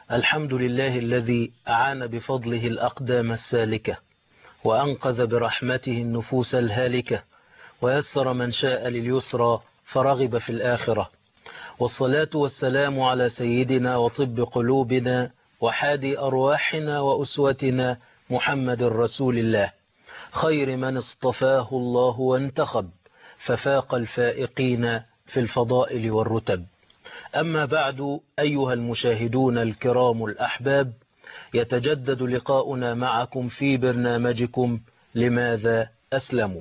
الحمد لله الذي أعان بفضله الأقدام السالكة، وأنقذ برحمته النفوس الهالكة، ويسر من شاء لليسرى فرغب في الآخرة. والصلاة والسلام على سيدنا وطب قلوبنا وحادي أرواحنا وأسوتنا محمد رسول الله، خير من اصطفاه الله وانتخب، ففاق الفائقين في الفضائل والرتب. أما بعد، أيها المشاهدون الكرام الأحباب، يتجدد لقاؤنا معكم في برنامجكم لماذا أسلموا.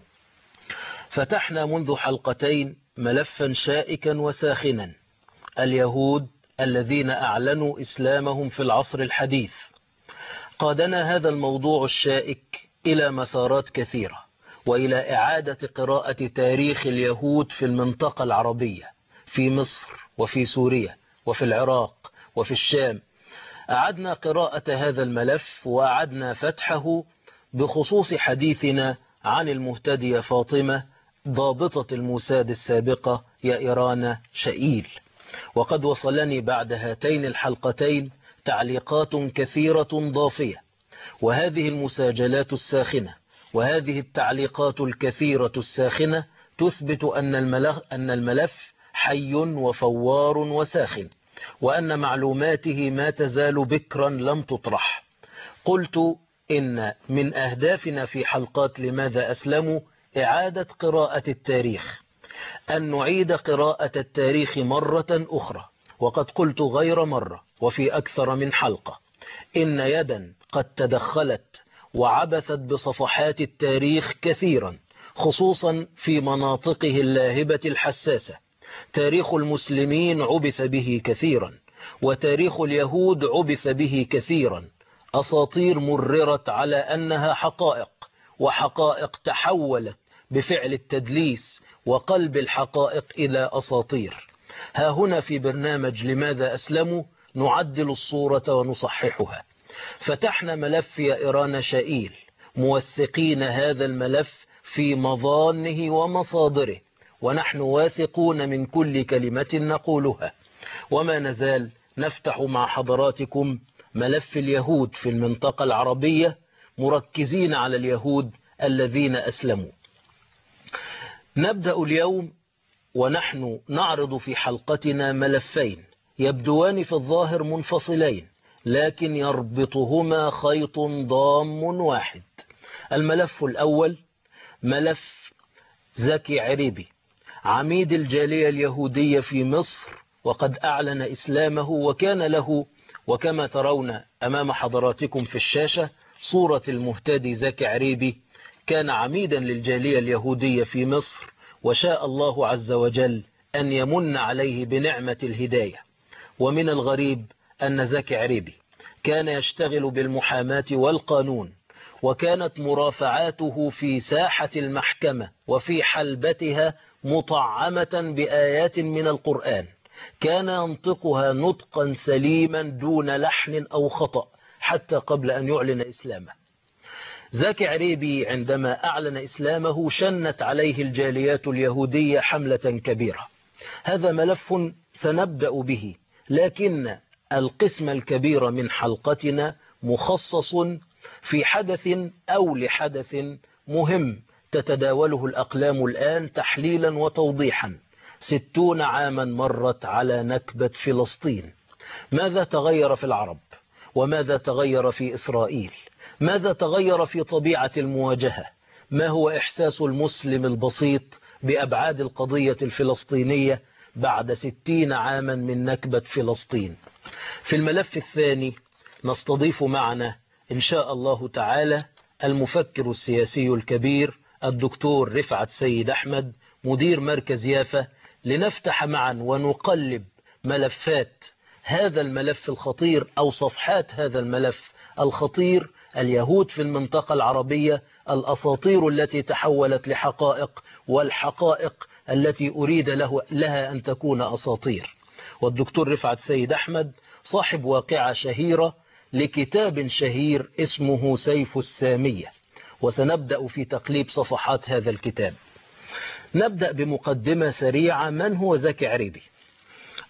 فتحنا منذ حلقتين ملفا شائكا وساخنا: اليهود الذين أعلنوا إسلامهم في العصر الحديث. قادنا هذا الموضوع الشائك إلى مسارات كثيرة، وإلى إعادة قراءة تاريخ اليهود في المنطقة العربية، في مصر وفي سوريا وفي العراق وفي الشام. أعدنا قراءة هذا الملف وأعدنا فتحه بخصوص حديثنا عن المهتدية فاطمة ضابطة الموساد السابقة يائران شائيل. وقد وصلني بعد هاتين الحلقتين تعليقات كثيرة ضافية، وهذه المساجلات الساخنة وهذه التعليقات الكثيرة الساخنة تثبت أن الملف حي وفوار وساخن، وأن معلوماته ما تزال بكرا لم تطرح. قلت إن من أهدافنا في حلقات لماذا أسلموا إعادة قراءة التاريخ، أن نعيد قراءة التاريخ مرة أخرى. وقد قلت غير مرة وفي أكثر من حلقة إن يدا قد تدخلت وعبثت بصفحات التاريخ كثيرا، خصوصا في مناطقه اللاهبة الحساسة. تاريخ المسلمين عبث به كثيرا، وتاريخ اليهود عبث به كثيرا. أساطير مررت على أنها حقائق، وحقائق تحولت بفعل التدليس وقلب الحقائق إلى أساطير. ها هنا في برنامج لماذا أسلموا نعدل الصورة ونصححها. فتحنا ملف يائران شائيل، موثقين هذا الملف في مظانه ومصادره، ونحن واثقون من كل كلمة نقولها. وما نزال نفتح مع حضراتكم ملف اليهود في المنطقة العربية، مركزين على اليهود الذين أسلموا. نبدأ اليوم ونحن نعرض في حلقتنا ملفين يبدوان في الظاهر منفصلين، لكن يربطهما خيط ضام واحد. الملف الأول ملف زكي عريبي، عميد الجالية اليهودية في مصر، وقد أعلن إسلامه، وكان له، وكما ترون أمام حضراتكم في الشاشة صورة المهتدي زكي عريبي، كان عميدا للجالية اليهودية في مصر، وشاء الله عز وجل أن يمن عليه بنعمة الهداية. ومن الغريب أن زكي عريبي كان يشتغل بالمحاماة والقانون، وكانت مرافعاته في ساحة المحكمة وفي حلبتها مطعمة بآيات من القرآن، كان ينطقها نطقا سليما دون لحن أو خطأ حتى قبل أن يعلن إسلامه. زكي عريبي عندما أعلن إسلامه شنت عليه الجاليات اليهودية حملة كبيرة. هذا ملف سنبدأ به، لكن القسم الكبير من حلقتنا مخصص في حدث أو لحدث مهم تتداوله الأقلام الآن تحليلا وتوضيحا. 60 عاما مرت على نكبة فلسطين. ماذا تغير في العرب؟ وماذا تغير في إسرائيل؟ ماذا تغير في طبيعة المواجهة؟ ما هو إحساس المسلم البسيط بأبعاد القضية الفلسطينية بعد 60 عاما من نكبة فلسطين؟ في الملف الثاني نستضيف معنا إن شاء الله تعالى المفكر السياسي الكبير الدكتور رفعت سيد أحمد، مدير مركز يافا، لنفتح معا ونقلب ملفات هذا الملف الخطير أو صفحات هذا الملف الخطير: اليهود في المنطقة العربية، الأساطير التي تحولت لحقائق، والحقائق التي أريد لها أن تكون أساطير. والدكتور رفعت سيد أحمد صاحب واقعة شهيرة لكتاب شهير اسمه سيف السامية، وسنبدأ في تقليب صفحات هذا الكتاب. نبدأ بمقدمة سريعة. من هو زكي عريبي؟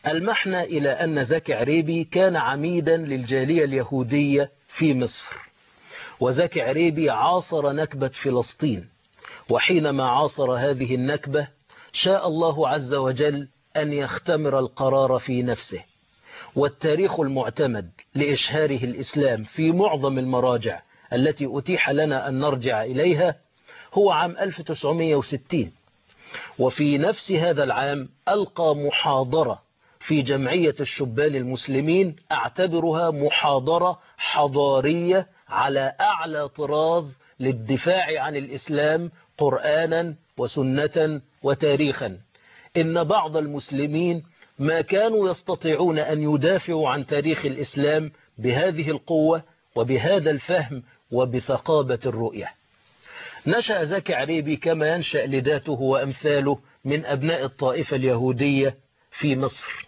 ألمحنا إلى أن زكي عريبي كان عميدا للجالية اليهودية في مصر، وزكي عريبي عاصر نكبة فلسطين، وحينما عاصر هذه النكبة شاء الله عز وجل أن يختمر القرار في نفسه. والتاريخ المعتمد لإشهاره الإسلام في معظم المراجع التي أتيح لنا أن نرجع إليها هو عام 1960. وفي نفس هذا العام ألقى محاضرة في جمعية الشبان المسلمين، أعتبرها محاضرة حضارية على أعلى طراز للدفاع عن الإسلام قرآنا وسنة وتاريخا. إن بعض المسلمين ما كانوا يستطيعون أن يدافعوا عن تاريخ الإسلام بهذه القوة وبهذا الفهم وبثقابة الرؤية. نشأ زكي عريبي كما ينشأ لداته وأمثاله من أبناء الطائفة اليهودية في مصر.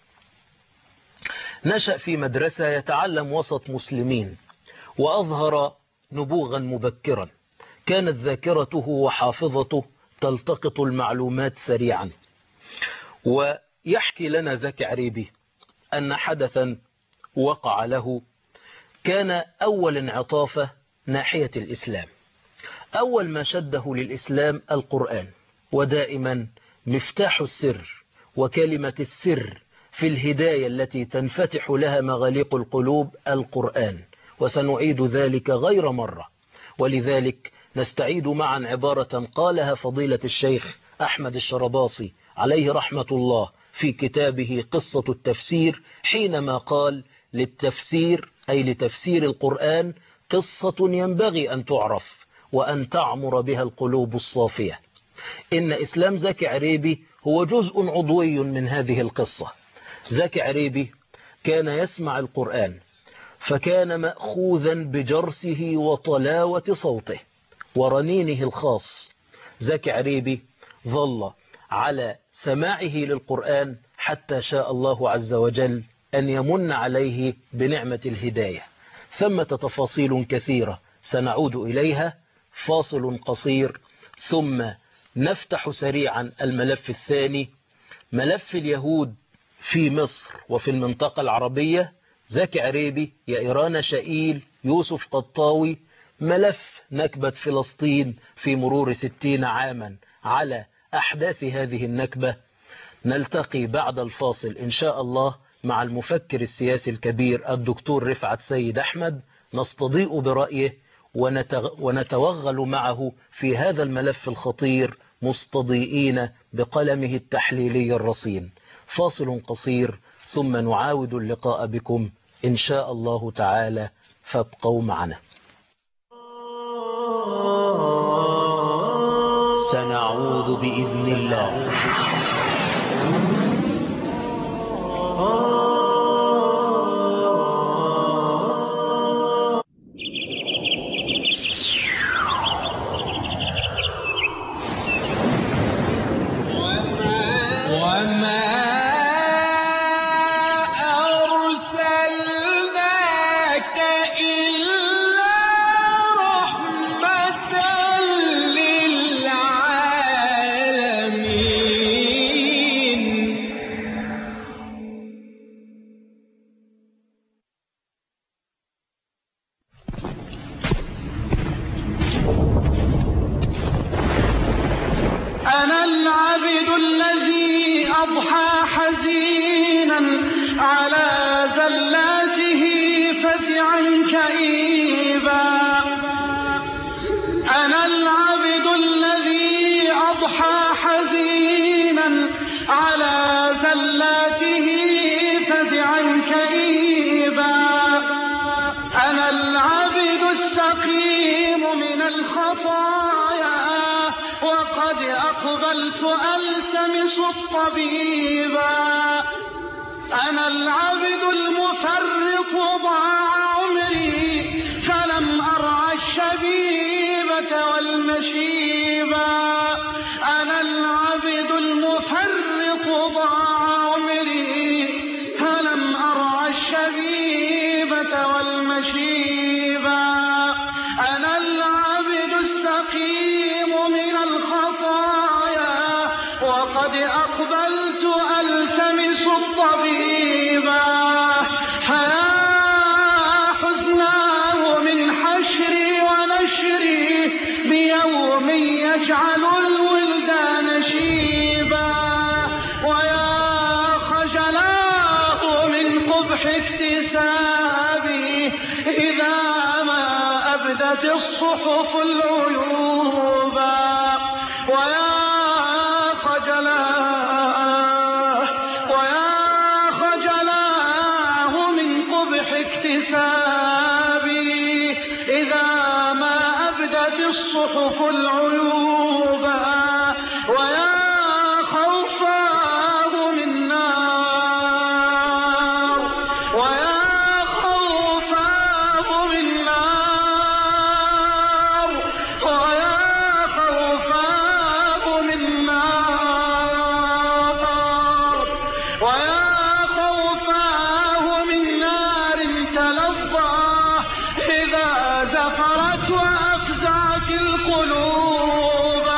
نشأ في مدرسة يتعلم وسط مسلمين، وأظهر نبوغا مبكرا، كانت ذاكرته وحافظته تلتقط المعلومات سريعا. ويحكي لنا زكي عريبي أن حدثا وقع له كان أول انعطافه ناحية الإسلام. أول ما شده للإسلام القرآن، ودائما مفتاح السر وكلمة السر في الهداية التي تنفتح لها مغاليق القلوب القرآن، وسنعيد ذلك غير مرة. ولذلك نستعيد معا عبارة قالها فضيلة الشيخ أحمد الشرباصي عليه رحمة الله في كتابه قصة التفسير، حينما قال: للتفسير أي لتفسير القرآن قصة ينبغي أن تعرف وأن تعمر بها القلوب الصافية. إن إسلام زكي عريبي هو جزء عضوي من هذه القصة. زكي عريبي كان يسمع القرآن، فكان مأخوذا بجرسه وطلاوة صوته ورنينه الخاص. زكي عريبي ظل على سماعه للقرآن حتى شاء الله عز وجل أن يمن عليه بنعمة الهداية. ثمة تفاصيل كثيرة سنعود إليها. فاصل قصير ثم نفتح سريعا الملف الثاني، ملف اليهود في مصر وفي المنطقة العربية. زكي عريبي، يائران شائيل، يوسف قطاوي، ملف نكبة فلسطين في مرور 60 عاما على أحداث هذه النكبة. نلتقي بعد الفاصل إن شاء الله مع المفكر السياسي الكبير الدكتور رفعت سيد أحمد، نستضيء برأيه ونتوغل معه في هذا الملف الخطير، مستضيئين بقلمه التحليلي الرصين. فاصل قصير ثم نعاود اللقاء بكم إن شاء الله تعالى، فابقوا معنا. سنعود بإذن الله. أنا العبد الذي أضحى حزينا على زلاته فزعا كئيبا. أنا العبد الذي أضحى حزينا على زلاته فزعا كئيبا. أنا العبد السقيم من الخطايا وقد أقبلت ألتمس الطبيبا. أنا العبد المفرط ضاع عمري فلم أرعى الشبيبة والمشيبا. أنا العبد المفرط ضاع عمري فلم أرعى الشبيبة والمشيبا. أنا العبد السقيم من الخطايا وقد أقبلت ألتمس الطبيب. اكتسابي إذا ما أبدت الصحف العيوبا. ويا خجلاه من قبح اكتسابي إذا ما أبدت الصحف العيوبا. ويا خوفاه من نار تلظى إذا زفرت وأفزعت القلوب.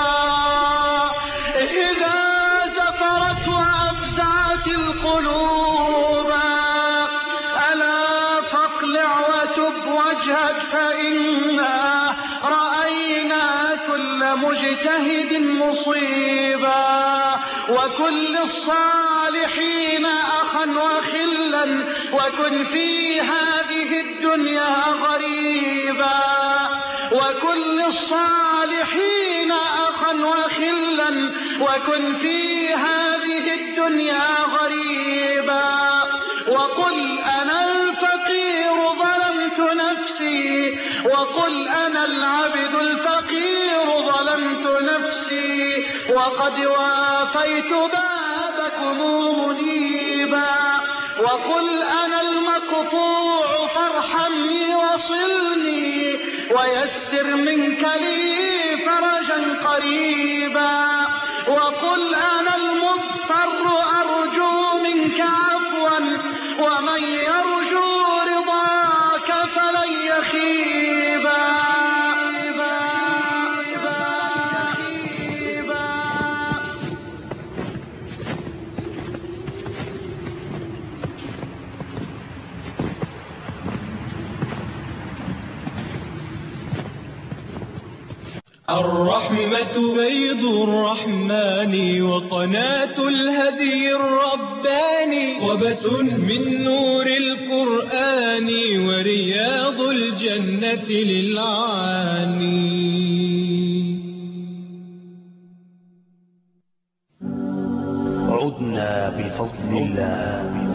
ألا فاقلع وتب واجهد فإنا رأينا كل مجتهد مصيبا، وكل الصالحين أخا وخلا، وكن في هذه الدنيا غريبا. وكل الصالحين أخا وخلا، وكن في هذه الدنيا غريبا. وقل أنا الفقير ظلمت نفسي، وقل أنا العبد الفقير ظلمت نفسي، وقد وافيت بابكم منيبا. وقل أنا المقطوع فارحمني وصلني، ويسر منك لي فرجا قريبا. وقل أنا المضطر أرجو منك عفوا، ومن يرجو رضاك فلن يخيبا. الرحمة فيض الرحمن، وقناة الهدي الرباني، وبس من نور القرآن، ورياض الجنة للعاني. عدنا بفضل الله.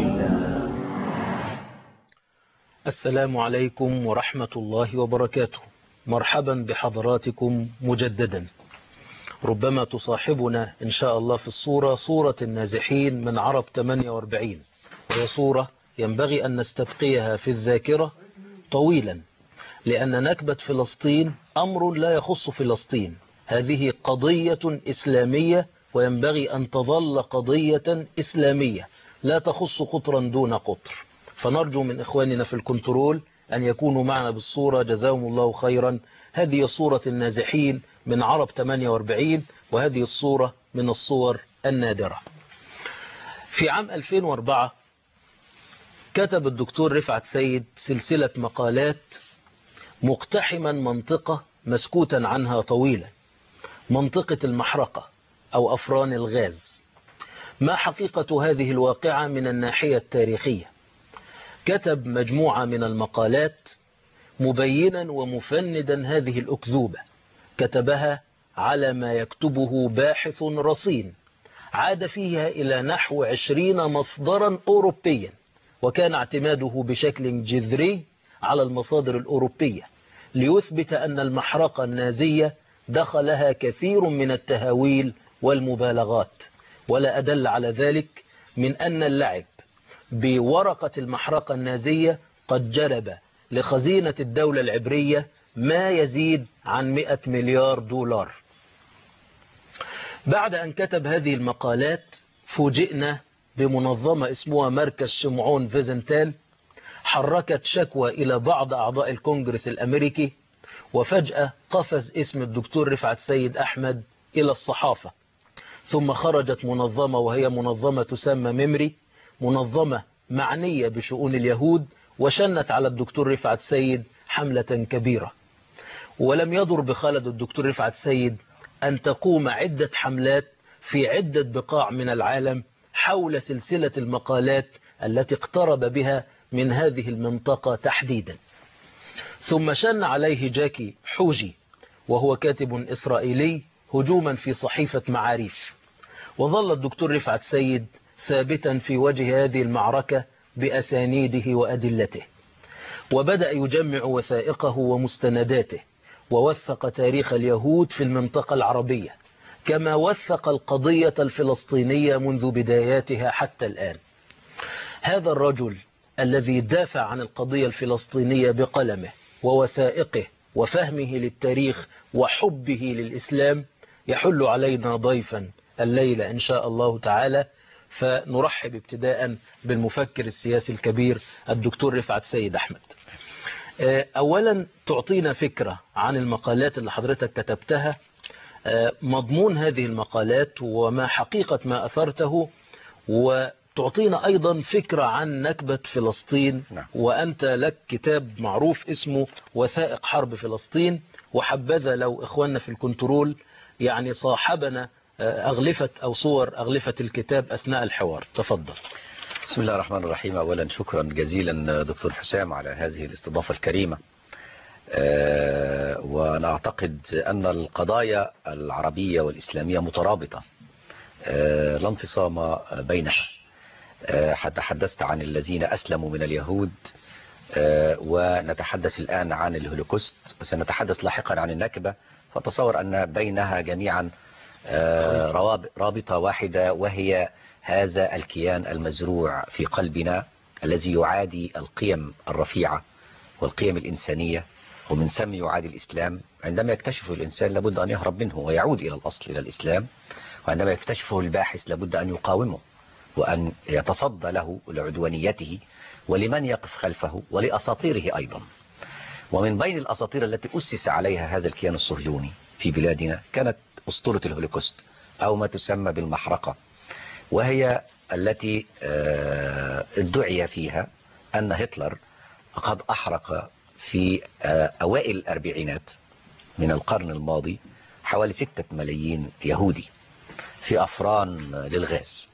السلام عليكم ورحمة الله وبركاته. مرحبا بحضراتكم مجددا. ربما تصاحبنا إن شاء الله في سورة النازحين من عرب 48، وهي سورة ينبغي أن نستبقيها في الذاكرة طويلا، لأن نكبة فلسطين أمر لا يخص فلسطين، هذه قضية إسلامية، وينبغي أن تظل قضية إسلامية لا تخص قطرا دون قطر. فنرجو من إخواننا في الكنترول أن يكونوا معنا بالصورة، جزاهم الله خيرا. هذه صورة النازحين من عرب 48، وهذه الصورة من الصور النادرة. في عام 2004 كتب الدكتور رفعت سيد سلسلة مقالات مقتحما منطقة مسكوتا عنها طويلا، منطقة المحرقة أو أفران الغاز. ما حقيقة هذه الواقعة من الناحية التاريخية؟ كتب مجموعة من المقالات مبينا ومفندا هذه الأكذوبة، كتبها على ما يكتبه باحث رصين عاد فيها إلى نحو 20 مصدرا أوروبيا، وكان اعتماده بشكل جذري على المصادر الأوروبية ليثبت أن المحرقة النازية دخلها كثير من التهاويل والمبالغات. ولا أدل على ذلك من أن اللعب بورقة المحرقة النازية قد جلب لخزينة الدولة العبرية ما يزيد عن 100 مليار دولار. بعد أن كتب هذه المقالات فوجئنا بمنظمة اسمها مركز شمعون فيزنتال حركت شكوى إلى بعض أعضاء الكونجرس الأمريكي، وفجأة قفز اسم الدكتور رفعت سيد أحمد إلى الصحافة. ثم خرجت منظمة وهي منظمة تسمى ميمري، منظمة معنية بشؤون اليهود، وشنت على الدكتور رفعت سيد حملة كبيرة. ولم يضر بخالد الدكتور رفعت سيد أن تقوم عدة حملات في عدة بقاع من العالم حول سلسلة المقالات التي اقترب بها من هذه المنطقة تحديدا. ثم شن عليه جاكي حوجي وهو كاتب إسرائيلي هجوما في صحيفة معاريف، وظل الدكتور رفعت سيد ثابتا في وجه هذه المعركة بأسانيده وأدلته، وبدأ يجمع وثائقه ومستنداته، ووثق تاريخ اليهود في المنطقة العربية كما وثق القضية الفلسطينية منذ بداياتها حتى الآن. هذا الرجل الذي دافع عن القضية الفلسطينية بقلمه ووثائقه وفهمه للتاريخ وحبه للإسلام يحل علينا ضيفا الليلة إن شاء الله تعالى، فنرحب ابتداء بالمفكر السياسي الكبير الدكتور رفعت سيد أحمد. أولا تعطينا فكرة عن المقالات اللي حضرتك كتبتها، مضمون هذه المقالات وما حقيقة ما أثرته، وتعطينا أيضا فكرة عن نكبة فلسطين. وأنت لك كتاب معروف اسمه وثائق حرب فلسطين، وحبذا لو إخواننا في الكنترول يعني صاحبنا أغلفة أو صور أغلفة الكتاب أثناء الحوار. تفضل. بسم الله الرحمن الرحيم. أولا شكرا جزيلا دكتور حسام على هذه الاستضافة الكريمة، وأنا أعتقد أن القضايا العربية والإسلامية مترابطة لا انفصام بينها. حتى تحدثت عن الذين أسلموا من اليهود، ونتحدث الآن عن الهولوكوست، وسنتحدث لاحقا عن النكبة، فتصور أن بينها جميعا رابطة واحدة، وهي هذا الكيان المزروع في قلبنا الذي يعادي القيم الرفيعة والقيم الإنسانية، ومن ثم يعادي الإسلام. عندما يكتشفه الإنسان لابد أن يهرب منه ويعود إلى الأصل، إلى الإسلام. وعندما يكتشفه الباحث لابد أن يقاومه وأن يتصدى له لعدوانيته ولمن يقف خلفه ولأساطيره أيضا. ومن بين الأساطير التي أسس عليها هذا الكيان الصهيوني في بلادنا كانت أسطورة الهولوكوست أو ما تسمى بالمحرقة، وهي التي ادعي فيها أن هتلر قد أحرق في أوائل الأربعينات من القرن الماضي حوالي 6 ملايين يهودي في أفران للغاز.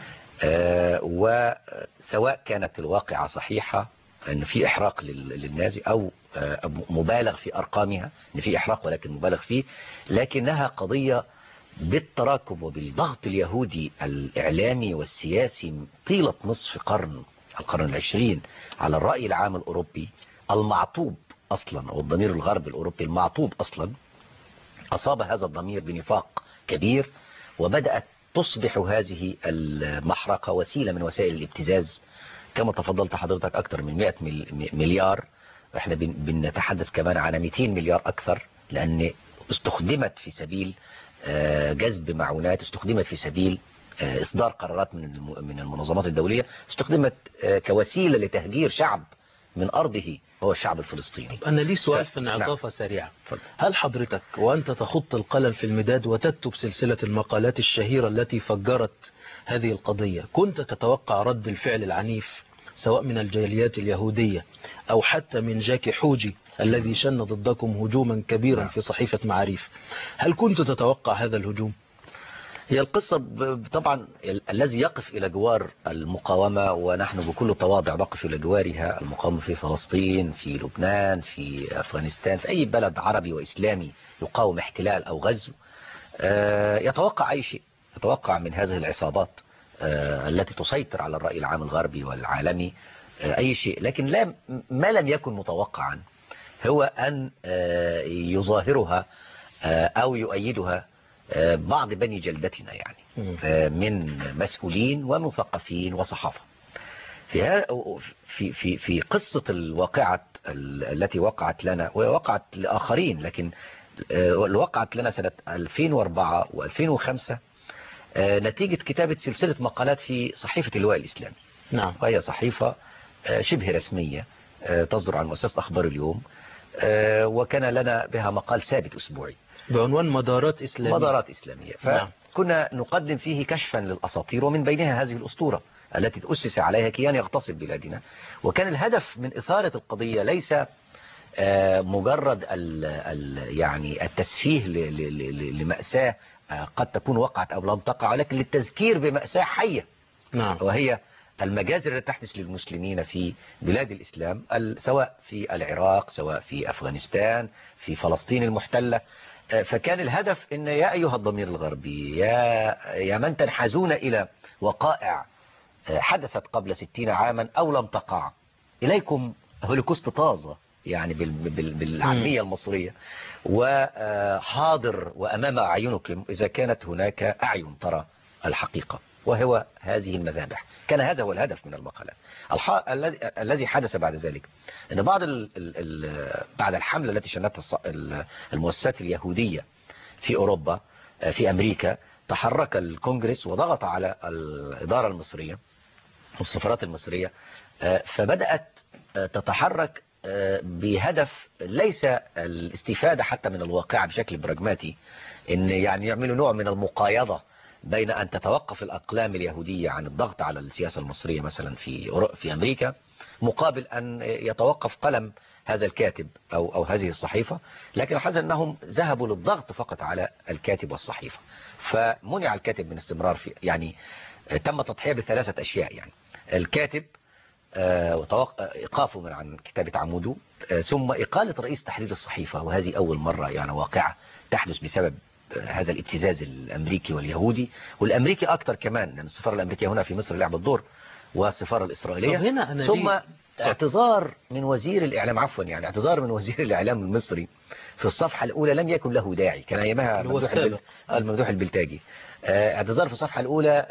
وسواء كانت الواقعة صحيحة أن في إحراق للنازي أو مبالغ في أرقامها أن في إحراق ولكن مبالغ فيه، لكنها قضية بالتراكم وبالضغط اليهودي الإعلامي والسياسي طيلة نصف القرن العشرين على الرأي العام الأوروبي المعطوب أصلا، أو الضمير الغربي الأوروبي المعطوب أصلا، أصاب هذا الضمير بنفاق كبير، وبدأت تصبح هذه المحرقة وسيلة من وسائل الابتزاز. كما تفضلت حضرتك أكثر من 100 مليار، احنا بنتحدث كمان على 200 مليار أكثر، لأن استخدمت في سبيل جذب معونات، استخدمت في سبيل إصدار قرارات من المنظمات الدولية، استخدمت كوسيلة لتهجير شعب من أرضه هو الشعب الفلسطيني. أنا لي سؤال في انعطافة سريعة. هل حضرتك وأنت تخط القلم في المداد وتكتب سلسلة المقالات الشهيرة التي فجرت هذه القضية كنت تتوقع رد الفعل العنيف سواء من الجاليات اليهودية أو حتى من جاكي حوجي الذي شن ضدكم هجوما كبيرا في صحيفة معاريف؟ هل كنت تتوقع هذا الهجوم؟ هي القصة طبعا الذي يقف إلى جوار المقاومة، ونحن بكل تواضع نقف إلى جوارها، المقاومة في فلسطين، في لبنان، في أفغانستان، في أي بلد عربي وإسلامي يقاوم احتلال أو غزو، يتوقع أي شيء، يتوقع من هذه العصابات التي تسيطر على الرأي العام الغربي والعالمي أي شيء. لكن ما لم يكن متوقعا هو أن يظاهرها أو يؤيدها بعض بني جلدتنا، يعني من مسؤولين ومثقفين وصحافة. في قصة الواقعة التي وقعت لنا ووقعت لآخرين، لكن وقعت لنا سنة 2004 و2005 نتيجة كتابة سلسلة مقالات في صحيفة اللواء الإسلامي. نعم. وهي صحيفة شبه رسمية تصدر عن مؤسسة أخبار اليوم، وكان لنا بها مقال ثابت أسبوعي بعنوان مدارات إسلامية. فكنا نقدم فيه كشفا للأساطير، ومن بينها هذه الأسطورة التي تؤسس عليها كيان يغتصب بلادنا. وكان الهدف من إثارة القضية ليس مجرد يعني التسفيه لمأساة قد تكون وقعت أو لم تقع، ولكن للتذكير بمأساة حية. نعم. وهي المجازر التي تحدث للمسلمين في بلاد الإسلام، سواء في العراق، سواء في أفغانستان، في فلسطين المحتلة. فكان الهدف ان يا أيها الضمير الغربي، يا من تنحازون إلى وقائع حدثت قبل 60 عاما أو لم تقع، إليكم هولوكوست طازة يعني بالعامية المصرية، وحاضر وأمام أعينكم إذا كانت هناك أعين ترى الحقيقة، وهو هذه المذابح. كان هذا هو الهدف من المقالة. الذي حدث بعد ذلك أن بعد الحملة التي شنتها المؤسسات اليهودية في أوروبا، في أمريكا، تحرك الكونغرس وضغط على الإدارة المصرية والسفارات المصرية، فبدأت تتحرك بهدف ليس الاستفادة حتى من الواقع بشكل براجماتي، ان يعني يعملوا نوع من المقايضة بين أن تتوقف الأقلام اليهودية عن الضغط على السياسة المصرية مثلا في أمريكا، مقابل أن يتوقف قلم هذا الكاتب أو هذه الصحيفة. لكن حزن أنهم ذهبوا للضغط فقط على الكاتب والصحيفة، فمنع الكاتب من استمرار في، يعني تم تضحية بثلاثة أشياء. يعني الكاتب إيقافه من عن كتابة عموده، ثم إقالة رئيس تحرير الصحيفة، وهذه أول مرة يعني واقعة تحدث بسبب هذا الابتزاز الأمريكي واليهودي، والأمريكي أكتر كمان، لأن السفارة الأمريكية هنا في مصر لعبت دور، والسفارة الإسرائيلية. ثم اعتذار من وزير الإعلام، عفوا يعني اعتذار من وزير الإعلام المصري في الصفحة الأولى لم يكن له داعي، كان أيامها الممدوح البلتاجي. اعتذار في الصفحة الأولى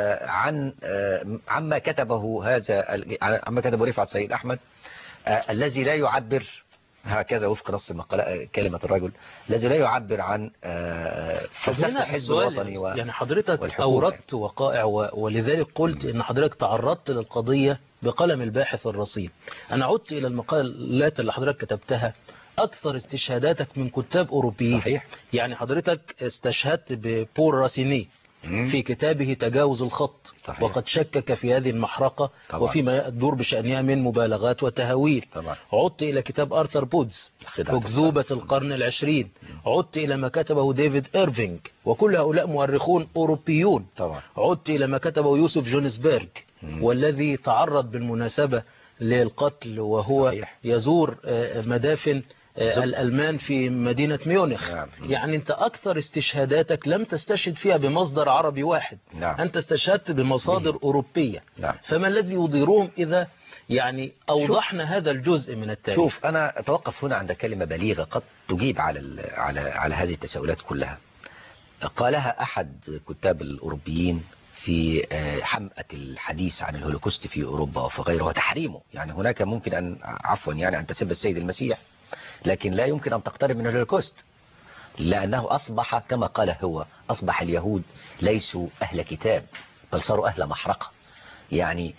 عما كتبه عما كتبه رفعت سيد أحمد، الذي لا يعبر، هكذا وفق نص كلمة الرجل، الذي لا يعبر عن فلسفة الحزب الوطني يعني حضرتك أوردت وقائع ولذلك قلت إن حضرتك تعرضت للقضية بقلم الباحث الرصين. أنا عدت إلى المقالات اللي حضرتك كتبتها، أكثر استشهاداتك من كتاب أوروبيين. صحيح. يعني حضرتك استشهدت ببول راسيني في كتابه تجاوز الخط. صحيح. وقد شكك في هذه المحرقة طبعا، وفيما يدور بشأنها من مبالغات وتهويل. طبعا. عدت إلى كتاب آرثر بودز أكذوبة القرن العشرين. عدت إلى ما كتبه ديفيد إيرفينج، وكل هؤلاء مؤرخون أوروبيون. طبعا. عدت إلى ما كتبه يوسف جونسبيرغ، والذي تعرض بالمناسبة للقتل وهو صحيح. يزور مدافن الألمان في مدينة ميونخ. يعني أنت أكثر استشهاداتك لم تستشهد فيها بمصدر عربي واحد. أنت استشهدت بمصادر أوروبية. فما الذي يضيرهم إذا يعني أوضحنا هذا الجزء من التاريخ؟ شوف، أنا أتوقف هنا عند كلمة بليغة قد تجيب على هذه التساؤلات كلها. قالها أحد كتاب الأوروبيين في حمأة الحديث عن الهولوكوست في أوروبا وفي غيره وتحريمه. يعني هناك ممكن أن أن تسب السيد المسيح، لكن لا يمكن أن تقترب من الهولوكوست، لأنه أصبح كما قال هو، أصبح اليهود ليسوا أهل كتاب بل صاروا أهل محرقة. يعني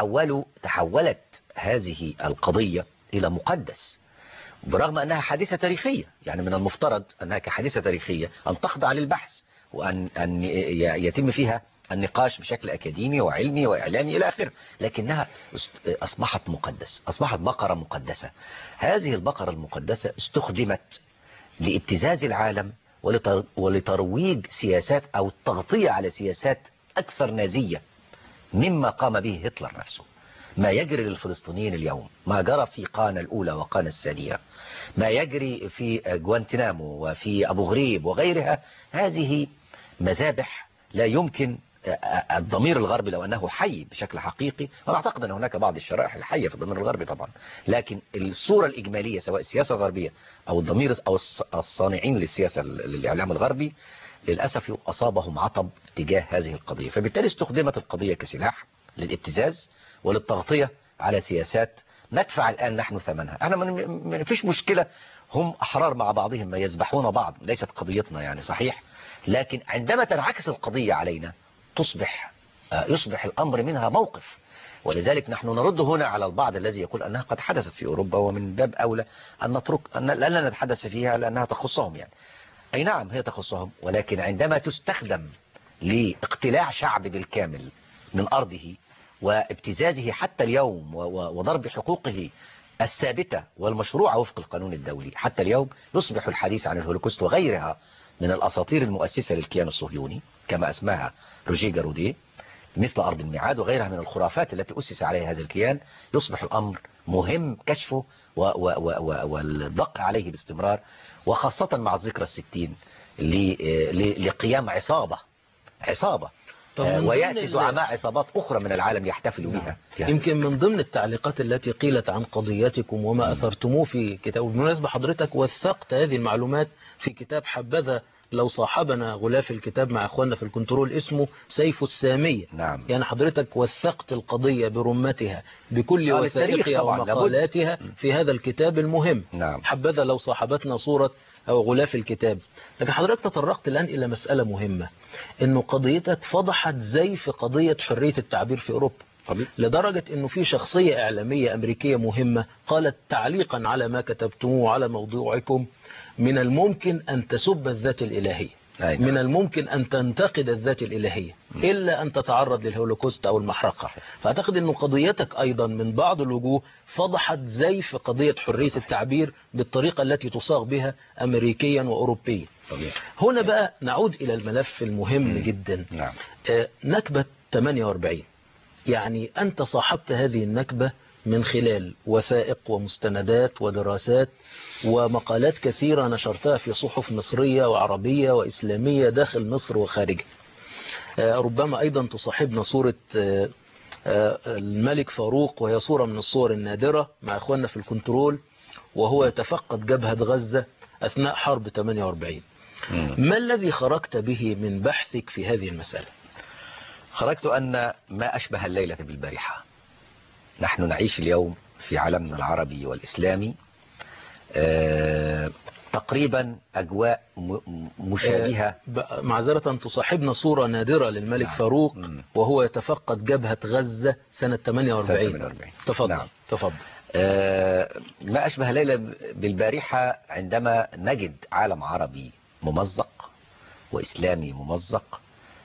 تحولت هذه القضية إلى مقدس، برغم أنها حادثة تاريخية. يعني من المفترض أنها كحادثة تاريخية أن تخضع للبحث، وأن يتم فيها النقاش بشكل أكاديمي وعلمي وإعلامي إلى آخره، لكنها أصبحت مقدس، أصبحت بقرة مقدسة. هذه البقرة المقدسة استخدمت لابتزاز العالم ولترويج سياسات أو التغطية على سياسات أكثر نازية مما قام به هتلر نفسه. ما يجري للفلسطينيين اليوم، ما جرى في قانا الأولى وقانا الثانية، ما يجري في جوانتنامو وفي أبو غريب وغيرها، هذه مذابح لا يمكن الضمير الغربي لو أنه حي بشكل حقيقي. أنا أعتقد أن هناك بعض الشرائح الحية في الضمير الغربي طبعا، لكن الصورة الإجمالية سواء السياسة الغربية أو الضمير أو الصانعين للسياسة للإعلام الغربي للأسف أصابهم عطب تجاه هذه القضية. فبالتالي استخدمت القضية كسلاح للابتزاز وللتغطية على سياسات ندفع الآن نحن ثمنها. احنا ما فيش مشكلة، هم أحرار مع بعضهم، ما يذبحون بعض، ليست قضيتنا يعني صحيح. لكن عندما تنعكس القضية علينا يصبح الأمر منها موقف. ولذلك نحن نرد هنا على البعض الذي يقول أنها قد حدثت في أوروبا، ومن باب أولى أن لا نتحدث فيها لأنها تخصهم. يعني أي نعم هي تخصهم، ولكن عندما تستخدم لاقتلاع شعب بالكامل من أرضه وابتزازه حتى اليوم وضرب حقوقه الثابتة والمشروعة وفق القانون الدولي حتى اليوم، يصبح الحديث عن الهولوكوست وغيرها من الأساطير المؤسسة للكيان الصهيوني كما أسماها روجيه جاروديه مثل أرض الميعاد وغيرها من الخرافات التي أسس عليها هذا الكيان، يصبح الأمر مهم كشفه والدق عليه باستمرار، وخاصة مع الذكرى 60 لقيام عصابة ويأتي زعماء عصابات أخرى من العالم يحتفلوا بها. يمكن من ضمن التعليقات التي قيلت عن قضيتكم وما أثرتموه في كتاب، بالمناسبة حضرتك وثقت هذه المعلومات في كتاب حبذا لو صاحبنا غلاف الكتاب مع أخواننا في الكنترول اسمه سيف السامية. نعم. يعني حضرتك وثقت القضية برمتها بكل وثائقها ومقالاتها في هذا الكتاب المهم. نعم. حبذا لو صاحبتنا صورة أو غلاف الكتاب. لكن حضرتك تطرقت الآن إلى مسألة مهمة، إنه قضيتك فضحت زيف قضية حرية التعبير في أوروبا. طبيعي. لدرجة إنه في شخصية إعلامية أمريكية مهمة قالت تعليقا على ما كتبتموه على موضوعكم: من الممكن أن تسب الذات الإلهية، من الممكن أن تنتقد الذات الإلهية إلا أن تتعرض للهولوكوست أو المحرقة. فأعتقد أن قضيتك أيضا من بعض الوجوه فضحت زيف قضية حرية التعبير بالطريقة التي تصاغ بها أمريكيا وأوروبيا. هنا بقى نعود إلى الملف المهم جدا. نعم. نكبة 48. يعني أنت صاحبت هذه النكبة من خلال وثائق ومستندات ودراسات ومقالات كثيرة نشرتها في صحف مصرية وعربية وإسلامية داخل مصر وخارجها. ربما أيضا تصاحبنا صورة الملك فاروق، وهي صورة من الصور النادرة مع إخواننا في الكنترول وهو يتفقد جبهة غزة أثناء حرب 48. ما الذي خرجت به من بحثك في هذه المسألة؟ خرجت أن ما أشبه الليلة بالبارحة. نحن نعيش اليوم في عالمنا العربي والإسلامي تقريبا أجواء مشابهة. معذرة، تصاحبنا صورة نادرة للملك فاروق وهو يتفقد جبهة غزة سنة 48. تفضل. نعم. تفضل. ما أشبه الليلة بالبارحة عندما نجد عالم عربي ممزق وإسلامي ممزق،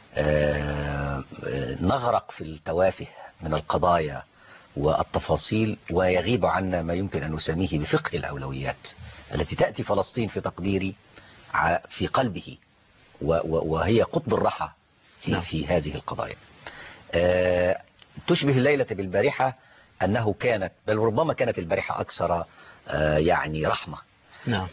نغرق في التوافه من القضايا والتفاصيل، ويغيب عنا ما يمكن أن نسميه بفقه الأولويات التي تأتي فلسطين في تقديري في قلبه، وهي قطب الرحى في هذه القضايا. تشبه الليلة بالبارحة أنه كانت، بل ربما كانت البارحة أكثر يعني رحمة. نعم.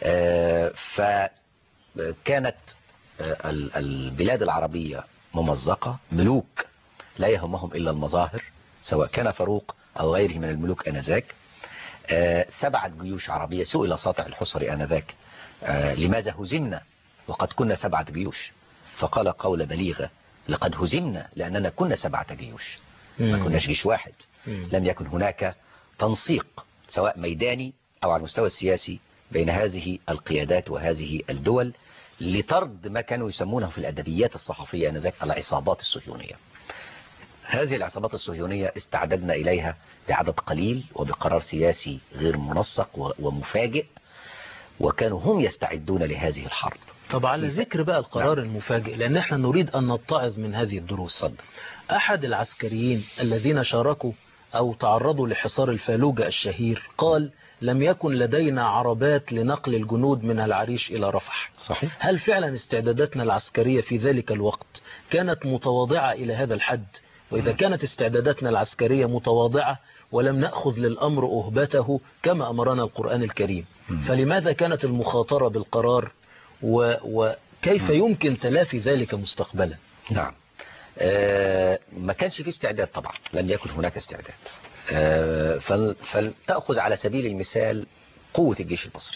فكانت البلاد العربية ممزقة، ملوك لا يهمهم إلا المظاهر، سواء كان فاروق أو غيره من الملوك آنذاك. 7 جيوش عربية. سئل ساطع الحصري آنذاك: لماذا هزمنا وقد كنا 7 جيوش؟ فقال قول بليغة: لقد هزمنا لأننا كنا 7 جيوش، ما كناش جيش واحد. لم يكن هناك تنسيق سواء ميداني أو على المستوى السياسي بين هذه القيادات وهذه الدول لطرد ما كانوا يسمونه في الأدبيات الصحفية آنذاك العصابات الصهيونية. هذه العصابات الصهيونية استعددنا إليها بعدد قليل وبقرار سياسي غير منسق ومفاجئ، وكانوا هم يستعدون لهذه الحرب. طبعا على ذكر بقى القرار المفاجئ، لأن احنا نريد أن نتعظ من هذه الدروس. أحد العسكريين الذين شاركوا أو تعرضوا لحصار الفالوجة الشهير قال: لم يكن لدينا عربات لنقل الجنود من العريش إلى رفح. صحيح. هل فعلا استعداداتنا العسكرية في ذلك الوقت كانت متواضعة إلى هذا الحد؟ وإذا كانت استعداداتنا العسكرية متواضعة ولم نأخذ للأمر أهبته كما أمرنا القرآن الكريم، فلماذا كانت المخاطرة بالقرار وكيف يمكن تلافي ذلك مستقبلا؟ نعم. ما كانش في استعداد طبعا، لم يكن هناك استعداد. فلتأخذ على سبيل المثال قوة الجيش المصري.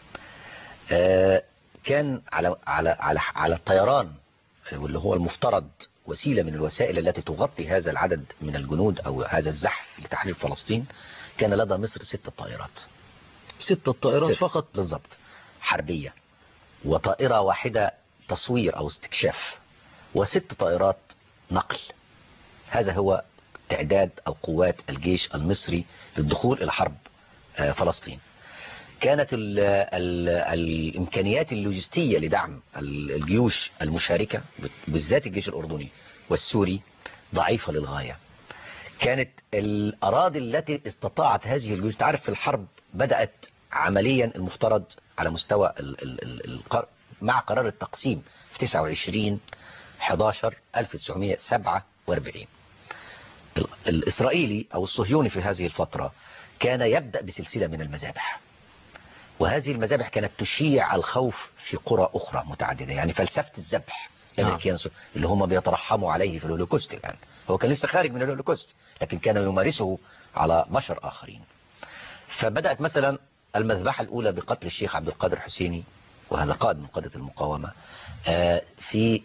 كان على الطيران، واللي هو المفترض وسيلة من الوسائل التي تغطي هذا العدد من الجنود أو هذا الزحف لتحرير فلسطين، كان لدى مصر 6 طائرات. 6 طائرات فقط؟ بالضبط، حربية، وطائرة واحدة تصوير أو استكشاف، و6 طائرات نقل. هذا هو تعداد أو قوات الجيش المصري للدخول إلى حرب فلسطين. كانت الإمكانيات اللوجستية لدعم الجيوش المشاركة بالذات الجيش الأردني والسوري ضعيفة للغاية. كانت الأراضي التي استطاعت هذه الجيوش، تعرف في الحرب بدأت عمليا المفترض على مستوى مع قرار التقسيم في 29/11/1947. الإسرائيلي أو الصهيوني في هذه الفترة كان يبدأ بسلسلة من المذابح، وهذه المذابح كانت تشيع الخوف في قرى أخرى متعددة. يعني فلسفة الذبح اللي هم بيترحموا عليه في الهولوكوست الآن، هو كان لسه خارج من الهولوكوست لكن كانوا يمارسه على بشر آخرين. فبدأت مثلا المذبحة الأولى بقتل الشيخ عبد القادر حسيني، وهذا قائد من قادة المقاومة، في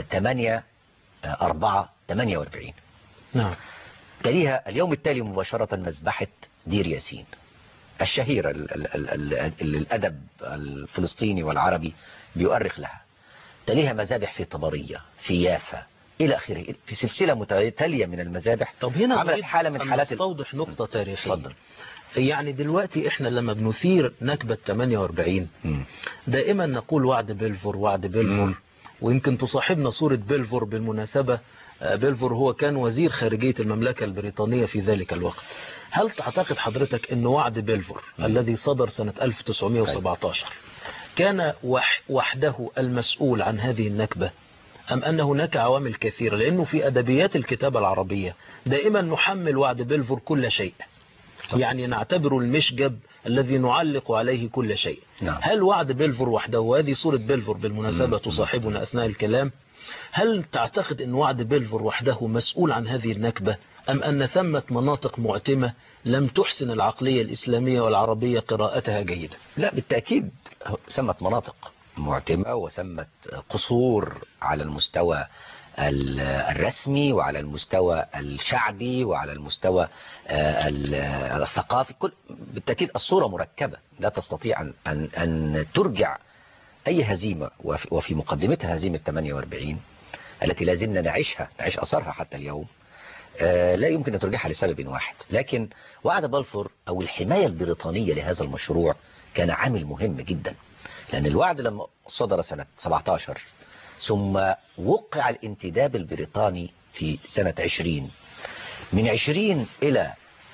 8/4/48. نعم. تليها اليوم التالي مباشرة مذبحة دير ياسين الشهيرة الأدب الفلسطيني والعربي بيؤرخ لها. تليها مذابح في طبرية، في يافا، إلى آخره، في سلسلة متتالية من المذابح. طب هنا عملت حالة من حالات نستوضح نقطة تاريخية. اتفضل. يعني دلوقتي احنا لما بنثير نكبة 48 دائما نقول وعد بلفور وعد بلفور، ويمكن تصاحبنا صورة بلفور بالمناسبة. بلفور هو كان وزير خارجية المملكة البريطانية في ذلك الوقت. هل تعتقد حضرتك أن وعد بلفور الذي صدر سنة 1917 كان وحده المسؤول عن هذه النكبة، أم أن هناك عوامل كثيرة؟ لأنه في أدبيات الكتابة العربية دائما نحمل وعد بلفور كل شيء، يعني نعتبر المشجب الذي نعلق عليه كل شيء. نعم. هل وعد بلفور وحده، وهذه صورة بلفور بالمناسبة تصاحبنا أثناء الكلام، هل تعتقد أن وعد بلفور وحده مسؤول عن هذه النكبة، أم أن ثمة مناطق معتمة لم تحسن العقلية الإسلامية والعربية قراءتها جيدة؟ لا، بالتأكيد ثمت مناطق معتمة وثمت قصور على المستوى الرسمي وعلى المستوى الشعبي وعلى المستوى الثقافي. بالتأكيد الصورة مركبة، لا تستطيع أن ترجع أي هزيمة، وفي مقدمتها هزيمة 48 التي لازلنا نعيش أثرها حتى اليوم. لا يمكن أن ترجعها لسبب واحد. لكن وعد بلفور أو الحماية البريطانية لهذا المشروع كان عامل مهم جدا، لأن الوعد لما صدر سنة 17 ثم وقع الانتداب البريطاني في سنة 20، من 20 إلى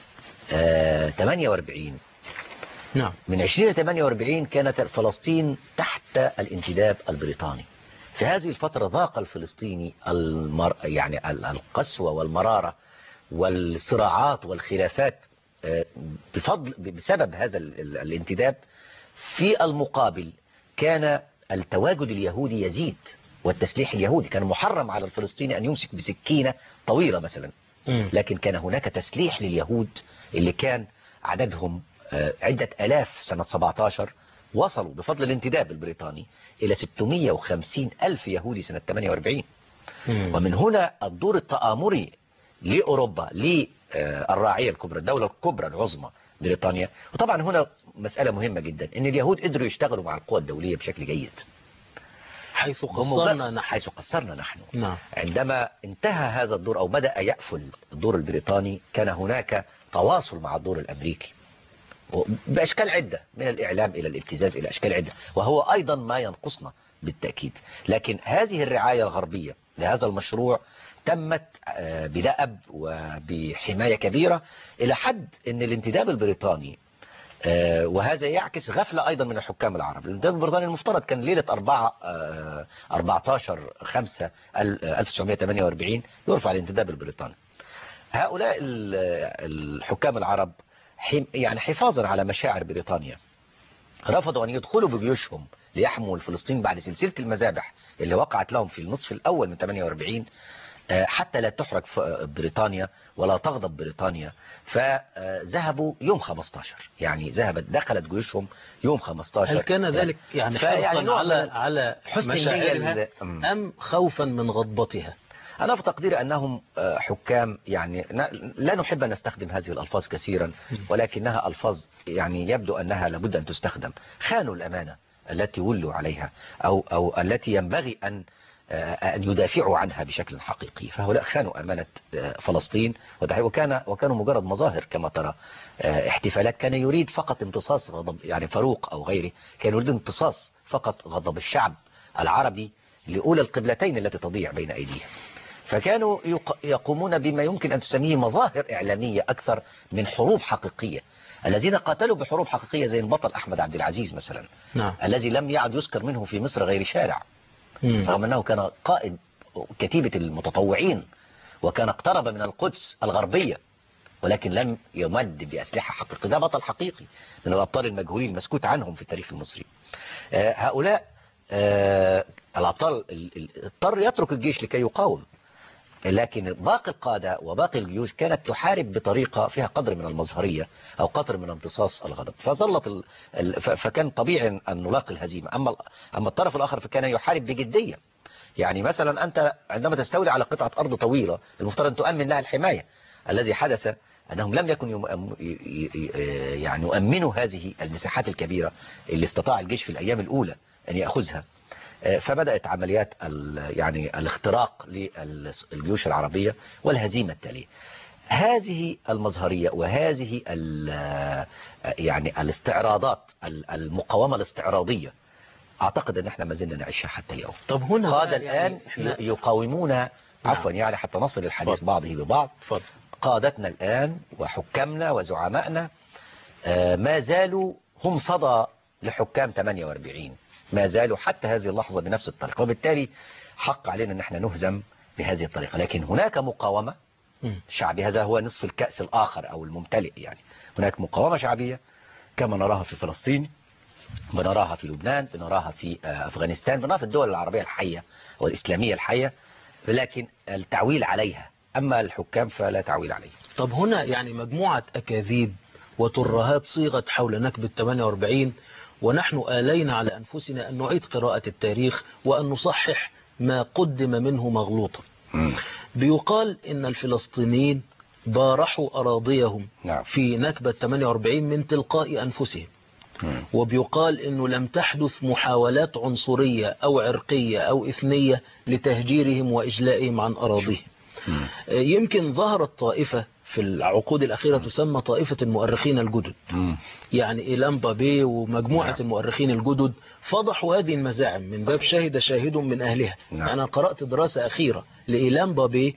48. نعم. من 20 إلى 48 كانت فلسطين تحت الانتداب البريطاني. في هذه الفترة ذاق الفلسطيني يعني القسوة والمرارة والصراعات والخلافات بسبب هذا الانتداب. في المقابل كان التواجد اليهودي يزيد، والتسليح اليهودي كان محرم على الفلسطيني أن يمسك بسكينة طويلة مثلا، لكن كان هناك تسليح لليهود اللي كان عددهم عدة آلاف. سنة 17 وصلوا بفضل الانتداب البريطاني إلى 650 ألف يهودي سنة 48. ومن هنا الدور التآمري لأوروبا، للراعية الكبرى، الدولة الكبرى العظمى بريطانيا. وطبعا هنا مسألة مهمة جدا، ان اليهود قدروا يشتغلوا مع القوى الدولية بشكل جيد حيث قصرنا نحن. نعم. عندما انتهى هذا الدور أو بدأ يأفل الدور البريطاني، كان هناك تواصل مع الدور الأمريكي بأشكال عدة، من الإعلام إلى الابتزاز إلى أشكال عدة، وهو أيضا ما ينقصنا بالتأكيد. لكن هذه الرعاية الغربية لهذا المشروع تمت بدأب وبحماية كبيرة، إلى حد أن الانتداب البريطاني، وهذا يعكس غفلة أيضا من الحكام العرب. الانتداب البريطاني المفترض كان ليلة 14/5/1948 يرفع الانتداب البريطاني. هؤلاء الحكام العرب يعني حفاظا على مشاعر بريطانيا رفضوا أن يدخلوا بجيوشهم ليحموا الفلسطين بعد سلسلة المذابح اللي وقعت لهم في النصف الأول من 48، حتى لا تحرق بريطانيا ولا تغضب بريطانيا. فذهبوا يوم 15، يعني دخلت جيوشهم يوم 15. هل كان ذلك يعني حرصا على حسن مشاعرها أم خوفا من غضبتها؟ أنا في تقديري أنهم حكام، يعني لا نحب أن نستخدم هذه الألفاظ كثيرا، ولكنها ألفاظ يعني يبدو أنها لابد أن تستخدم. خانوا الأمانة التي ولوا عليها أو التي ينبغي أن يدافعوا عنها بشكل حقيقي. فهؤلاء خانوا أمانة فلسطين، وكانوا مجرد مظاهر. كما ترى احتفالات كان يريد فقط امتصاص غضب، يعني فاروق أو غيره كان يريد امتصاص فقط غضب الشعب العربي لأولى القبلتين التي تضيع بين أيديهم. فكانوا يقومون بما يمكن أن تسميه مظاهر إعلامية أكثر من حروب حقيقية. الذين قاتلوا بحروب حقيقية زي البطل أحمد عبد العزيز مثلا، نعم. الذي لم يعد يذكر منه في مصر غير شارع، رغم أنه كان قائد كتيبة المتطوعين وكان اقترب من القدس الغربية، ولكن لم يمد بأسلحة حقيقية. ده بطل حقيقي من الأبطال المجهولين المسكوت عنهم في التاريخ المصري. هؤلاء الأبطال اضطر يترك الجيش لكي يقاوم، لكن باقي القادة وباقي الجيوش كانت تحارب بطريقة فيها قدر من المظهرية أو قدر من امتصاص الغضب، فظلت فكان طبيعي أن نلاقي الهزيمة. أما الطرف الآخر فكان يحارب بجدية. يعني مثلا أنت عندما تستولي على قطعة أرض طويلة المفترض أن تؤمن لها الحماية. الذي حدث أنهم لم يكن يعني يؤمنوا هذه المساحات الكبيرة اللي استطاع الجيش في الأيام الأولى أن يأخذها. فبدأت عمليات يعني الاختراق للجيوش العربية والهزيمة التالية. هذه المظهرية وهذه يعني الاستعراضات، المقاومة الاستعراضية، أعتقد أن احنا ما زلنا نعيشها حتى اليوم. طب هنا قادة يعني الآن يقاومون عفوا يعني حتى نصل الحديث بعضه ببعض. قادتنا الآن وحكامنا وزعمائنا ما زالوا هم صدى لحكام 48، ما زالوا حتى هذه اللحظة بنفس الطريقة، وبالتالي حق علينا أن احنا نهزم بهذه الطريقة. لكن هناك مقاومة شعبية، هذا هو نصف الكأس الآخر أو الممتلئ. يعني هناك مقاومة شعبية كما نراها في فلسطين، بنراها في لبنان، بنراها في أفغانستان، بنراها في الدول العربية الحية والإسلامية الحية، لكن التعويل عليها. أما الحكام فلا تعويل عليها. طب هنا يعني مجموعة أكاذيب وترهات صيغت حول نكبة 48، ونحن آلينا على أنفسنا أن نعيد قراءة التاريخ وأن نصحح ما قدم منه مغلوطا. بيقال إن الفلسطينيين بارحوا أراضيهم في نكبة 48 من تلقاء أنفسهم، وبيقال أنه لم تحدث محاولات عنصرية أو عرقية أو إثنية لتهجيرهم وإجلائهم عن أراضيهم. يمكن ظهرت طائفة في العقود الأخيرة تسمى طائفة المؤرخين الجدد، يعني إيلام بابي ومجموعة المؤرخين الجدد فضحوا هذه المزاعم من باب شاهد شاهد من أهلها. أنا قرأت دراسة أخيرة لإيلام بابي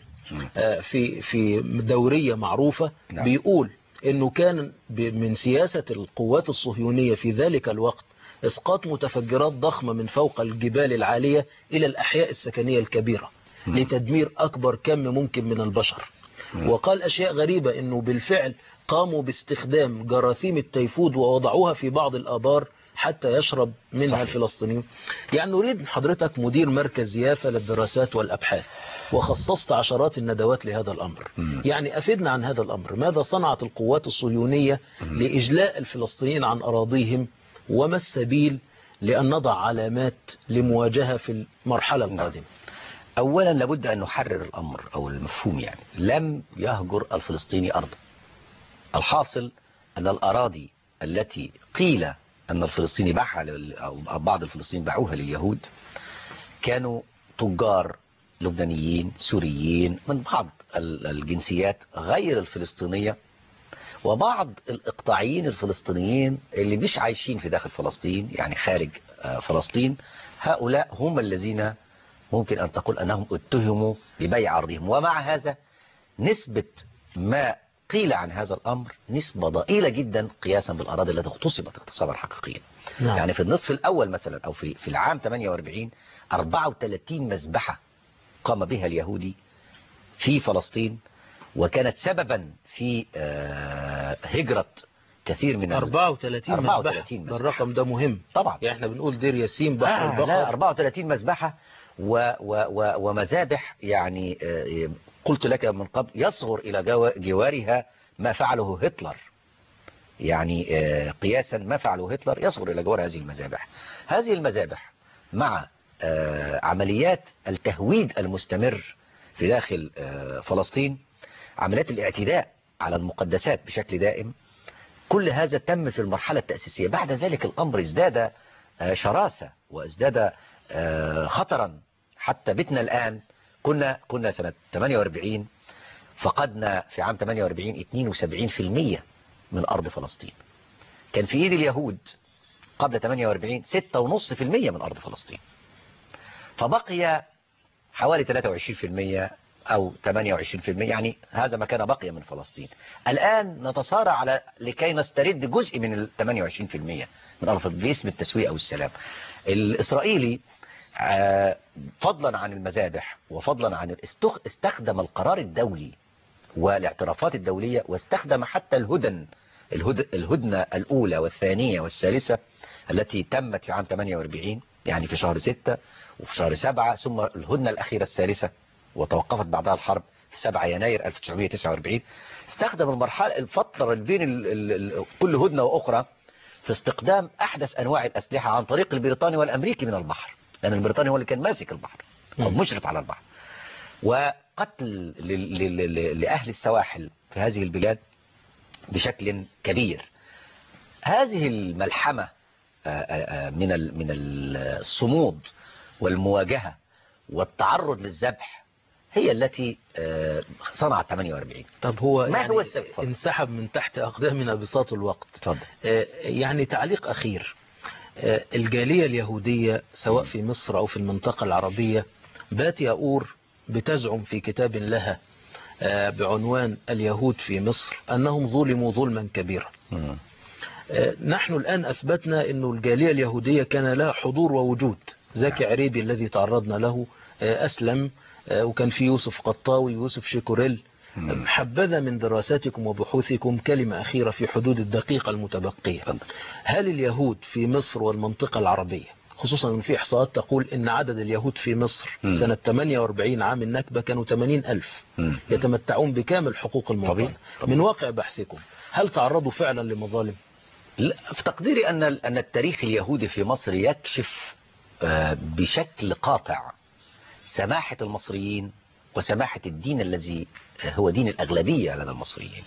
في دورية معروفة بيقول أنه كان من سياسة القوات الصهيونية في ذلك الوقت إسقاط متفجرات ضخمة من فوق الجبال العالية إلى الأحياء السكنية الكبيرة لتدمير أكبر كم ممكن من البشر. وقال أشياء غريبة أنه بالفعل قاموا باستخدام جراثيم التيفود ووضعوها في بعض الآبار حتى يشرب منها الفلسطينيون. يعني نريد حضرتك مدير مركز يافا للدراسات والأبحاث وخصصت عشرات الندوات لهذا الأمر، يعني أفدنا عن هذا الأمر. ماذا صنعت القوات الصهيونية لإجلاء الفلسطينيين عن أراضيهم، وما السبيل لأن نضع علامات لمواجهة في المرحلة القادمة؟ أولا لابد أن نحرر الأمر أو المفهوم. يعني لم يهجر الفلسطيني أرضا. الحاصل أن الأراضي التي قيل أن الفلسطيني باعها أو بعض الفلسطينيين باعوها لليهود كانوا تجار لبنانيين سوريين من بعض الجنسيات غير الفلسطينية، وبعض الإقطاعيين الفلسطينيين اللي مش عايشين في داخل فلسطين يعني خارج فلسطين. هؤلاء هم الذين ممكن أن تقول أنهم اتهموا ببيع أرضهم. ومع هذا نسبة ما قيل عن هذا الأمر نسبة ضئيلة جدا قياسا بالأراضي التي اغتصبت اغتصابا حقيقيا. يعني في النصف الأول مثلا أو في العام 48 34 مذبحة قام بها اليهودي في فلسطين، وكانت سببا في هجرة كثير من 34 مذبحة. الرقم ده مهم طبعا. يعني احنا بنقول دير ياسين بحر البقر. لا 34 مذبحة ومذابح. يعني قلت لك من قبل يصغر إلى جوارها ما فعله هتلر. يعني قياسا ما فعله هتلر يصغر إلى جوار هذه المذابح. هذه المذابح مع عمليات التهويد المستمر في داخل فلسطين، عمليات الاعتداء على المقدسات بشكل دائم، كل هذا تم في المرحلة التأسيسية. بعد ذلك الأمر ازداد شراسة وازداد خطرا، حتى بتنا الآن كنا سنة 48 فقدنا في عام 48 72% من أرض فلسطين. كان في إيد اليهود قبل 48 6.5% من أرض فلسطين، فبقي حوالي 23% أو 28%. يعني هذا ما كان بقي من فلسطين. الآن نتصارع على لكي نسترد جزء من 28% من أرض باسم التسوية أو السلام. الإسرائيلي فضلا عن المذابح وفضلا عن استخدم القرار الدولي والاعترافات الدولية، واستخدم حتى الهدنة الأولى والثانية والثالثة التي تمت في عام 48 يعني في شهر 6 وفي شهر 7، ثم الهدنة الأخيرة الثالثة وتوقفت بعدها الحرب في 7 يناير 1949. استخدم الفترة بين كل هدنة وأخرى في استخدام أحدث أنواع الأسلحة عن طريق البريطاني والأمريكي من البحر، لأن البريطاني هو اللي كان ماسك البحر أو مشرف على البحر، وقتل لأهل السواحل في هذه البلاد بشكل كبير. هذه الملحمة من الصمود والمواجهة والتعرض للذبح هي التي صنعت 48. طب هو ما يعني هو السبب؟ انسحب من تحت أقدامنا بساط الوقت. اتفضل. يعني تعليق أخير، الجالية اليهودية سواء في مصر أو في المنطقة العربية بات يأور بتزعم في كتاب لها بعنوان اليهود في مصر أنهم ظلموا ظلما كبيرا. نحن الآن أثبتنا أن الجالية اليهودية كان لها حضور ووجود. زكي عريبي الذي تعرضنا له أسلم، وكان في يوسف قطاوي، يوسف شيكوريل. حبذا من دراساتكم وبحوثكم كلمة أخيرة في حدود الدقيقة المتبقية. هل اليهود في مصر والمنطقة العربية، خصوصا أن في إحصاءات تقول أن عدد اليهود في مصر سنة 48 عام النكبة كانوا 80,000 يتمتعون بكامل حقوق المواطنة، من واقع بحثكم هل تعرضوا فعلا لمظالم؟ لا، في تقديري أن التاريخ اليهودي في مصر يكشف بشكل قاطع سماحة المصريين وسماحة الدين الذي هو دين الأغلبية لدى المصريين.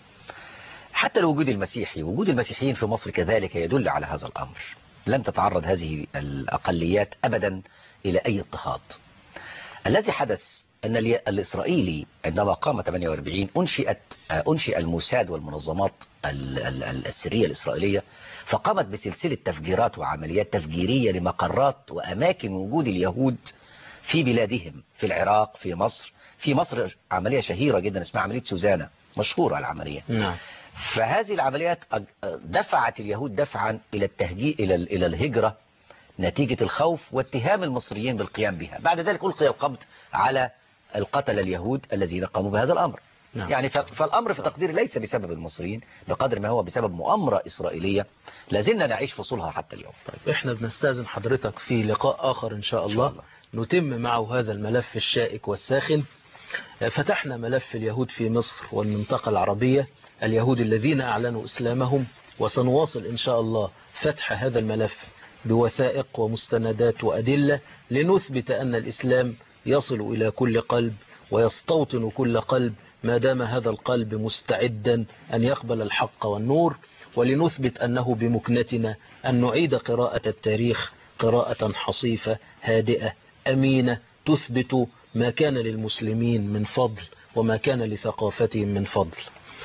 حتى الوجود المسيحي، وجود المسيحيين في مصر كذلك يدل على هذا الأمر. لم تتعرض هذه الأقليات أبدا إلى أي اضطهاد. الذي حدث أن الإسرائيلي عندما قام 48 أنشئ الموساد والمنظمات السرية الإسرائيلية، فقامت بسلسلة تفجيرات وعمليات تفجيرية لمقرات وأماكن وجود اليهود في بلادهم، في العراق، في مصر. في مصر عملية شهيرة جدا اسمها عملية سوزانا، مشهورة العملية. نعم. فهذه العمليات دفعت اليهود دفعا إلى إلى الهجرة نتيجة الخوف واتهام المصريين بالقيام بها. بعد ذلك ألقي القبض على القتل اليهود الذين قاموا بهذا الأمر. نعم. يعني فالأمر في تقديري ليس بسبب المصريين بقدر ما هو بسبب مؤامرة إسرائيلية لازلنا نعيش فصولها حتى اليوم. طيب احنا بنستأذن حضرتك في لقاء آخر إن شاء الله نتم معه هذا الملف الشائك والساخن. فتحنا ملف اليهود في مصر والمنطقة العربية، اليهود الذين أعلنوا إسلامهم، وسنواصل إن شاء الله فتح هذا الملف بوثائق ومستندات وأدلة لنثبت أن الإسلام يصل إلى كل قلب ويستوطن كل قلب ما دام هذا القلب مستعدا أن يقبل الحق والنور، ولنثبت أنه بمكنتنا أن نعيد قراءة التاريخ قراءة حصيفة هادئة أمينة تثبت ما كان للمسلمين من فضل وما كان لثقافتهم من فضل.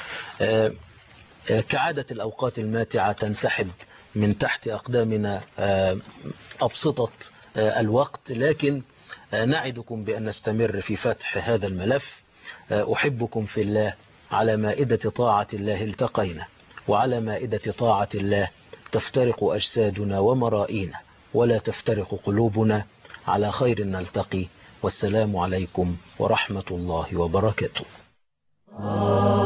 كعادة الأوقات الماتعة تنسحب من تحت أقدامنا أبسطة الوقت، لكن نعدكم بأن نستمر في فتح هذا الملف. أحبكم في الله، على مائدة طاعة الله التقينا، وعلى مائدة طاعة الله تفترق أجسادنا ومرائينا، ولا تفترق قلوبنا. على خير نلتقي، والسلام عليكم ورحمة الله وبركاته.